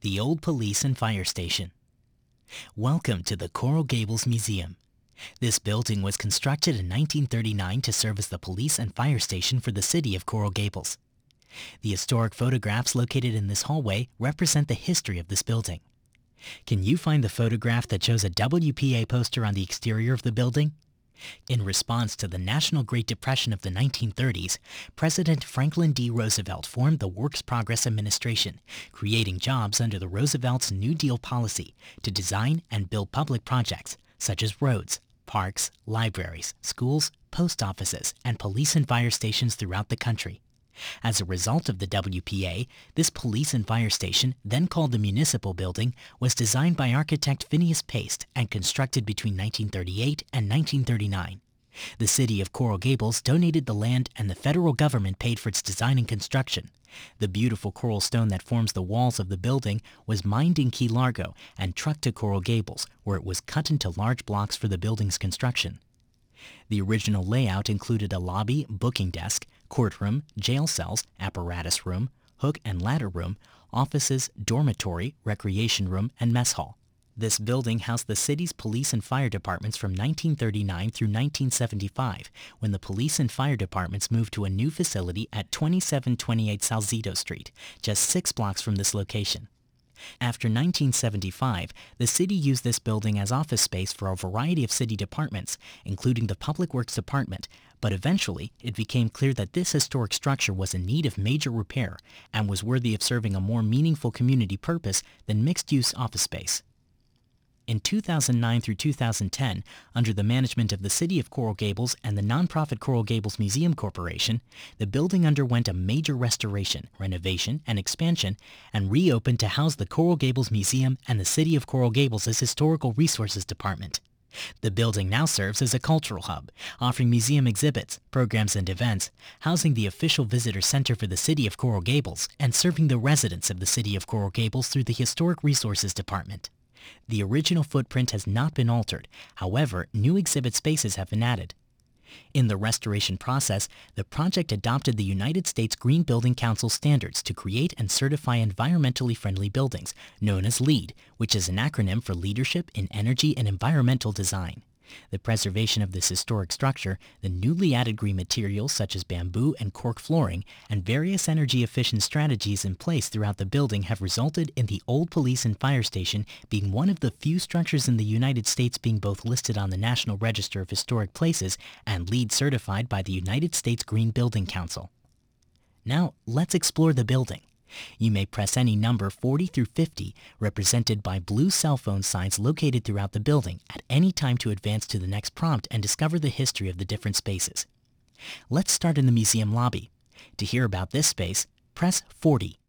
The Old Police and Fire Station. Welcome to the Coral Gables Museum. This building was constructed in 1939 to serve as the police and fire station for the city of Coral Gables. The historic photographs located in this hallway represent the history of this building. Can you find the photograph that shows a WPA poster on the exterior of the building? In response to the National Great Depression of the 1930s, President Franklin D. Roosevelt formed the Works Progress Administration, creating jobs under the Roosevelt's New Deal policy to design and build public projects such as roads, parks, libraries, schools, post offices, and police and fire stations throughout the country. As a result of the WPA, this police and fire station, then called the Municipal Building, was designed by architect Phineas Paste and constructed between 1938 and 1939. The city of Coral Gables donated the land and the federal government paid for its design and construction. The beautiful coral stone that forms the walls of the building was mined in Key Largo and trucked to Coral Gables, where it was cut into large blocks for the building's construction. The original layout included a lobby, booking desk, courtroom, jail cells, apparatus room, hook and ladder room, offices, dormitory, recreation room, and mess hall. This building housed the city's police and fire departments from 1939 through 1975, when the police and fire departments moved to a new facility at 2728 Salcedo Street, just 6 blocks from this location. After 1975, the city used this building as office space for a variety of city departments, including the Public Works Department, but eventually it became clear that this historic structure was in need of major repair and was worthy of serving a more meaningful community purpose than mixed-use office space. In 2009 through 2010, under the management of the City of Coral Gables and the nonprofit Coral Gables Museum Corporation, the building underwent a major restoration, renovation, and expansion, and reopened to house the Coral Gables Museum and the City of Coral Gables' Historical Resources Department. The building now serves as a cultural hub, offering museum exhibits, programs, and events, housing the official visitor center for the City of Coral Gables, and serving the residents of the City of Coral Gables through the Historic Resources Department. The original footprint has not been altered. However, new exhibit spaces have been added. In the restoration process, the project adopted the United States Green Building Council standards to create and certify environmentally friendly buildings, known as LEED, which is an acronym for Leadership in Energy and Environmental Design. The preservation of this historic structure, the newly added green materials such as bamboo and cork flooring, and various energy-efficient strategies in place throughout the building have resulted in the Old Police and Fire Station being one of the few structures in the United States being both listed on the National Register of Historic Places and LEED certified by the United States Green Building Council. Now, let's explore the building. You may press any number 40 through 50, represented by blue cell phone signs located throughout the building, at any time to advance to the next prompt and discover the history of the different spaces. Let's start in the museum lobby. To hear about this space, press 40.